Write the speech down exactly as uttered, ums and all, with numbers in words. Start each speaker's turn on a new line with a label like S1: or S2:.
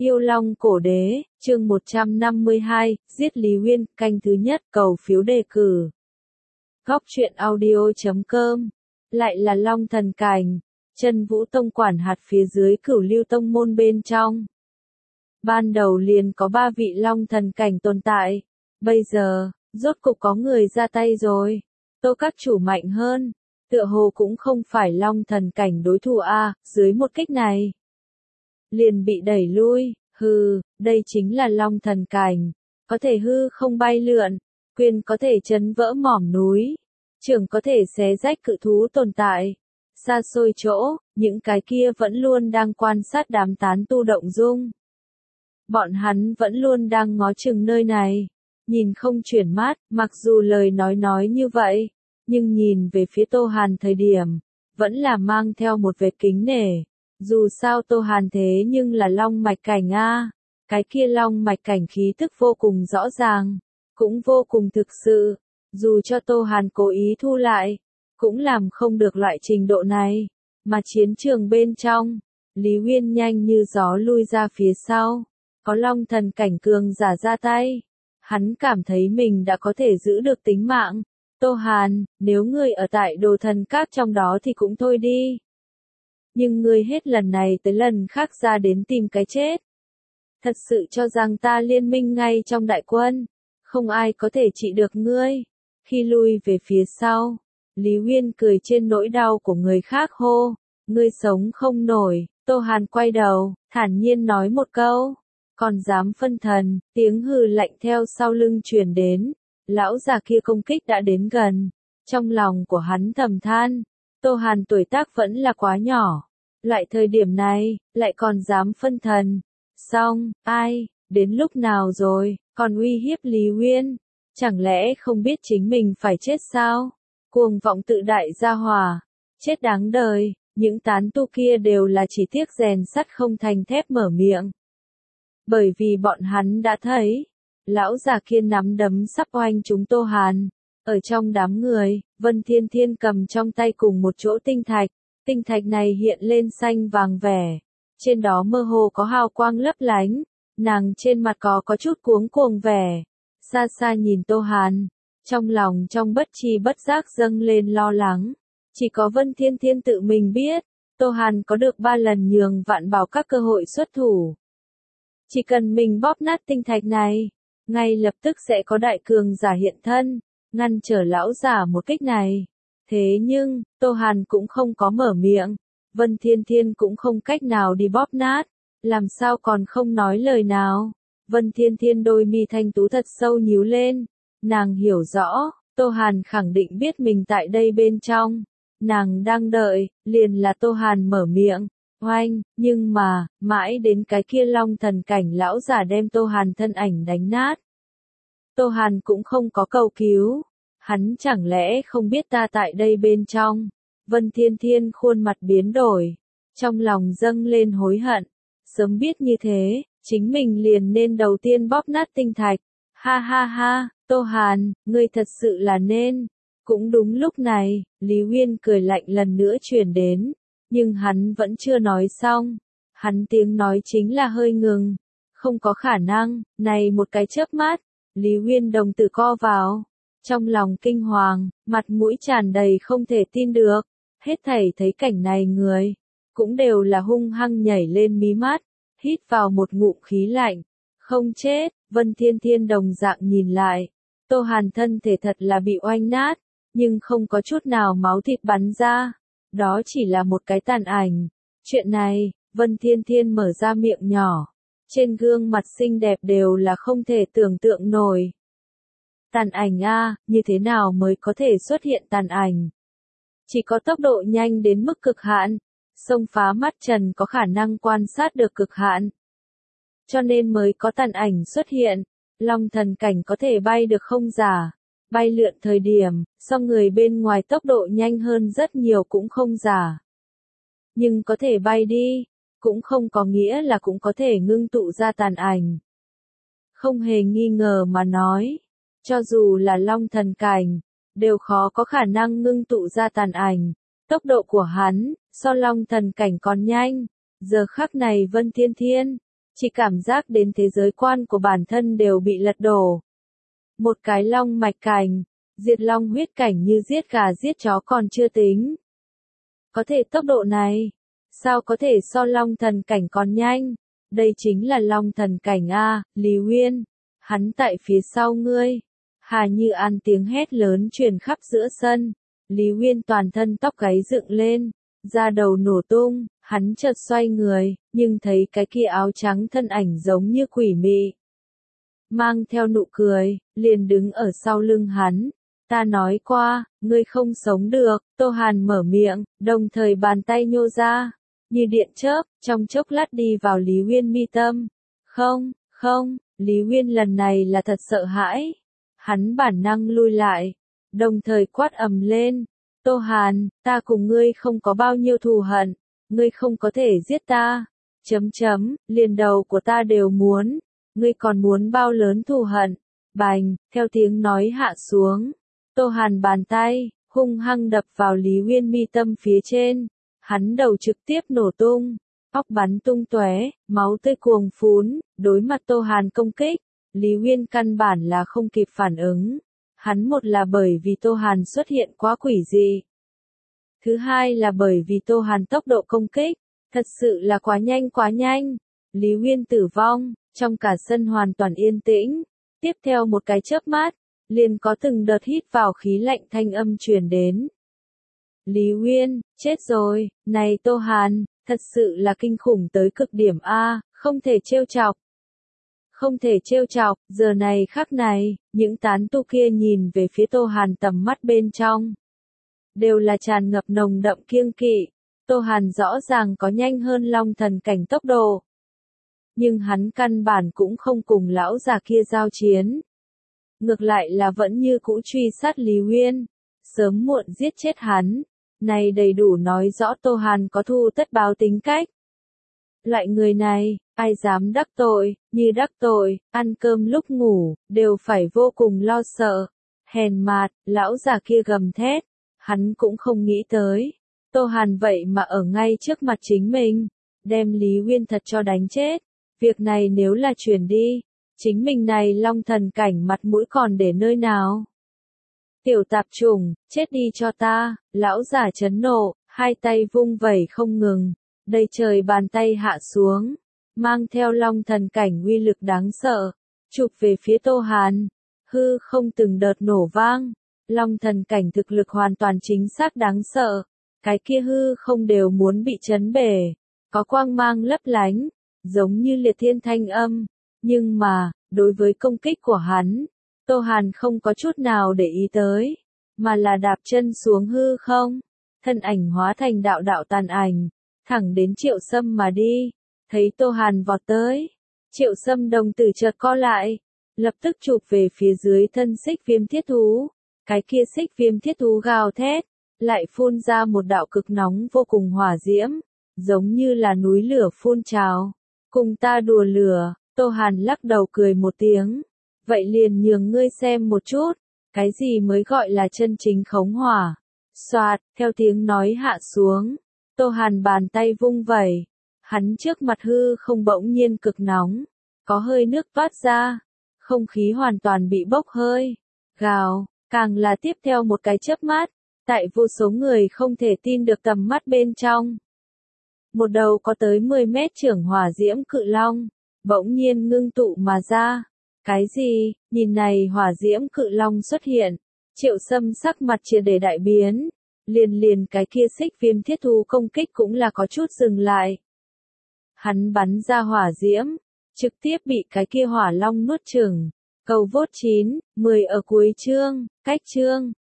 S1: Yêu Long Cổ Đế, chương một trăm năm mươi hai, giết Lý Uyên, canh thứ nhất, cầu phiếu đề cử. Góc truyện audio chấm com. Lại là Long Thần Cảnh, Chân Vũ Tông quản hạt phía dưới Cửu Lưu Tông môn bên trong. Ban đầu liền có ba vị Long Thần Cảnh tồn tại, bây giờ, rốt cục có người ra tay rồi. Tô các chủ mạnh hơn, tựa hồ cũng không phải Long Thần Cảnh đối thủ a, dưới một kích này liền bị đẩy lui. Hừ, đây chính là Long Thần Cảnh, có thể hư không bay lượn, quyền có thể chấn vỡ mỏm núi, trưởng có thể xé rách cự thú tồn tại. Xa xôi chỗ, những cái kia vẫn luôn đang quan sát đám tán tu động dung. Bọn hắn vẫn luôn đang ngó chừng nơi này, nhìn không chuyển mắt, mặc dù lời nói nói như vậy, nhưng nhìn về phía Tô Hàn thời điểm, vẫn là mang theo một vệt kính nể. Dù sao Tô Hàn thế nhưng là Long Mạch Cảnh a, cái kia Long Mạch Cảnh khí tức vô cùng rõ ràng, cũng vô cùng thực sự, dù cho Tô Hàn cố ý thu lại, cũng làm không được loại trình độ này, mà chiến trường bên trong, Lý Uyên nhanh như gió lui ra phía sau, có Long Thần Cảnh cường giả ra tay, hắn cảm thấy mình đã có thể giữ được tính mạng. Tô Hàn, nếu ngươi ở tại Đồ Thần Các trong đó thì cũng thôi đi. Nhưng ngươi hết lần này tới lần khác ra đến tìm cái chết. Thật sự cho rằng ta liên minh ngay trong đại quân, không ai có thể trị được ngươi. Khi lui về phía sau, Lý Uyên cười trên nỗi đau của người khác hô, ngươi sống không nổi. Tô Hàn quay đầu, thản nhiên nói một câu, còn dám phân thần. Tiếng hừ lạnh theo sau lưng truyền đến, lão già kia công kích đã đến gần, trong lòng của hắn thầm than. Tô Hàn tuổi tác vẫn là quá nhỏ, loại thời điểm này, lại còn dám phân thần. Xong, ai, đến lúc nào rồi, còn uy hiếp Lý Uyên, chẳng lẽ không biết chính mình phải chết sao? Cuồng vọng tự đại gia hỏa, chết đáng đời. Những tán tu kia đều là chỉ tiếc rèn sắt không thành thép mở miệng. Bởi vì bọn hắn đã thấy, lão già kia nắm đấm sắp oanh chúng Tô Hàn. Ở trong đám người, Vân Thiên Thiên cầm trong tay cùng một chỗ tinh thạch, tinh thạch này hiện lên xanh vàng vẻ, trên đó mơ hồ có hào quang lấp lánh, nàng trên mặt có có chút cuống cuồng vẻ, xa xa nhìn Tô Hàn, trong lòng trong bất tri bất giác dâng lên lo lắng, chỉ có Vân Thiên Thiên tự mình biết, Tô Hàn có được ba lần nhường vạn bảo các cơ hội xuất thủ. Chỉ cần mình bóp nát tinh thạch này, ngay lập tức sẽ có đại cường giả hiện thân, ngăn trở lão giả một kích này. Thế nhưng, Tô Hàn cũng không có mở miệng, Vân Thiên Thiên cũng không cách nào đi bóp nát, làm sao còn không nói lời nào. Vân Thiên Thiên đôi mi thanh tú thật sâu nhíu lên, nàng hiểu rõ, Tô Hàn khẳng định biết mình tại đây bên trong, nàng đang đợi, liền là Tô Hàn mở miệng, oanh, nhưng mà, mãi đến cái kia Long Thần Cảnh lão giả đem Tô Hàn thân ảnh đánh nát. Tô Hàn cũng không có cầu cứu. Hắn chẳng lẽ không biết ta tại đây bên trong? Vân Thiên Thiên khuôn mặt biến đổi, trong lòng dâng lên hối hận. Sớm biết như thế, chính mình liền nên đầu tiên bóp nát tinh thạch. Ha ha ha, Tô Hàn, ngươi thật sự là nên. Cũng đúng lúc này, Lý Uyên cười lạnh lần nữa truyền đến, nhưng hắn vẫn chưa nói xong. Hắn tiếng nói chính là hơi ngừng. Không có khả năng, này một cái chớp mắt, Lý Uyên đồng tử co vào. Trong lòng kinh hoàng, mặt mũi tràn đầy không thể tin được, hết thảy thấy cảnh này người, cũng đều là hung hăng nhảy lên mí mắt, hít vào một ngụm khí lạnh, không chết. Vân Thiên Thiên đồng dạng nhìn lại, Tô Hàn thân thể thật là bị oanh nát, nhưng không có chút nào máu thịt bắn ra, đó chỉ là một cái tàn ảnh. Chuyện này, Vân Thiên Thiên mở ra miệng nhỏ, trên gương mặt xinh đẹp đều là không thể tưởng tượng nổi. Tàn ảnh a, như thế nào mới có thể xuất hiện tàn ảnh? Chỉ có tốc độ nhanh đến mức cực hạn, xông phá mắt trần có khả năng quan sát được cực hạn. Cho nên mới có tàn ảnh xuất hiện, Long Thần Cảnh có thể bay được không giả, bay lượn thời điểm, so người bên ngoài tốc độ nhanh hơn rất nhiều cũng không giả. Nhưng có thể bay đi, cũng không có nghĩa là cũng có thể ngưng tụ ra tàn ảnh. Không hề nghi ngờ mà nói. Cho dù là Long Thần Cảnh, đều khó có khả năng ngưng tụ ra tàn ảnh. Tốc độ của hắn, so Long Thần Cảnh còn nhanh. Giờ khắc này Vân Thiên Thiên, chỉ cảm giác đến thế giới quan của bản thân đều bị lật đổ. Một cái long mạch cảnh, diệt long huyết cảnh như giết gà giết chó còn chưa tính. Có thể tốc độ này, sao có thể so long thần cảnh còn nhanh? Đây chính là long thần cảnh a, Lý Uyên. Hắn tại phía sau ngươi. Hà Như An tiếng hét lớn truyền khắp giữa sân. Lý Uyên toàn thân tóc gáy dựng lên, da đầu nổ tung, hắn chợt xoay người, nhưng thấy cái kia áo trắng thân ảnh giống như quỷ mị. Mang theo nụ cười, liền đứng ở sau lưng hắn. Ta nói qua, ngươi không sống được, Tô Hàn mở miệng, đồng thời bàn tay nhô ra, như điện chớp, trong chốc lát đi vào Lý Uyên mi tâm. Không, không, Lý Uyên lần này là thật sợ hãi. Hắn bản năng lui lại, đồng thời quát ầm lên. Tô Hàn, ta cùng ngươi không có bao nhiêu thù hận, ngươi không có thể giết ta. Chấm chấm, liền đầu của ta đều muốn, ngươi còn muốn bao lớn thù hận. Bành, theo tiếng nói hạ xuống. Tô Hàn bàn tay, hung hăng đập vào Lý Uyên mi tâm phía trên. Hắn đầu trực tiếp nổ tung, óc bắn tung tóe, máu tươi cuồng phún, đối mặt Tô Hàn công kích. Lý Uyên căn bản là không kịp phản ứng. Hắn một là bởi vì Tô Hàn xuất hiện quá quỷ dị. Thứ hai là bởi vì Tô Hàn tốc độ công kích, thật sự là quá nhanh quá nhanh. Lý Uyên tử vong, trong cả sân hoàn toàn yên tĩnh. Tiếp theo một cái chớp mắt, liền có từng đợt hít vào khí lạnh thanh âm truyền đến. Lý Uyên, chết rồi, này Tô Hàn, thật sự là kinh khủng tới cực điểm a, không thể trêu chọc. Không thể trêu chọc, giờ này khắc này, những tán tu kia nhìn về phía Tô Hàn tầm mắt bên trong. Đều là tràn ngập nồng đậm kiêng kỵ. Tô Hàn rõ ràng có nhanh hơn long thần cảnh tốc độ. Nhưng hắn căn bản cũng không cùng lão già kia giao chiến. Ngược lại là vẫn như cũ truy sát Lý Uyên. Sớm muộn giết chết hắn. Này đầy đủ nói rõ Tô Hàn có thu tất báo tính cách. Loại người này, ai dám đắc tội, như đắc tội, ăn cơm lúc ngủ, đều phải vô cùng lo sợ. Hèn mạt, lão già kia gầm thét, hắn cũng không nghĩ tới. Tô Hàn vậy mà ở ngay trước mặt chính mình, đem Lý Uyên thật cho đánh chết. Việc này nếu là truyền đi, chính mình này long thần cảnh mặt mũi còn để nơi nào? Tiểu tạp chủng, chết đi cho ta, lão già chấn nộ, hai tay vung vẩy không ngừng. Đầy trời bàn tay hạ xuống, mang theo long thần cảnh uy lực đáng sợ, chụp về phía Tô Hàn. Hư không từng đợt nổ vang, long thần cảnh thực lực hoàn toàn chính xác đáng sợ. Cái kia hư không đều muốn bị chấn bể, có quang mang lấp lánh, giống như liệt thiên thanh âm. Nhưng mà, đối với công kích của hắn, Tô Hàn không có chút nào để ý tới, mà là đạp chân xuống hư không, thân ảnh hóa thành đạo đạo tàn ảnh. Thẳng đến Triệu Sâm mà đi, thấy Tô Hàn vọt tới, Triệu Sâm đồng tử chợt co lại, lập tức chụp về phía dưới thân xích viêm thiết thú, cái kia xích viêm thiết thú gào thét, lại phun ra một đạo cực nóng vô cùng hỏa diễm, giống như là núi lửa phun trào, cùng ta đùa lửa. Tô Hàn lắc đầu cười một tiếng, vậy liền nhường ngươi xem một chút, cái gì mới gọi là chân chính khống hỏa. Soạt, theo tiếng nói hạ xuống. Tô Hàn bàn tay vung vẩy, hắn trước mặt hư không bỗng nhiên cực nóng, có hơi nước toát ra, không khí hoàn toàn bị bốc hơi, gào, càng là tiếp theo một cái chớp mắt, tại vô số người không thể tin được tầm mắt bên trong. Một đầu có tới mười mét trưởng hỏa diễm cự long, bỗng nhiên ngưng tụ mà ra. Cái gì, nhìn này hỏa diễm cự long xuất hiện, Triệu Sâm sắc mặt triệt để đại biến. Liền liền cái kia xích viêm thiết thú công kích cũng là có chút dừng lại. Hắn bắn ra hỏa diễm, trực tiếp bị cái kia hỏa long nuốt chửng. Cầu vốt chín, mười ở cuối chương, cách chương.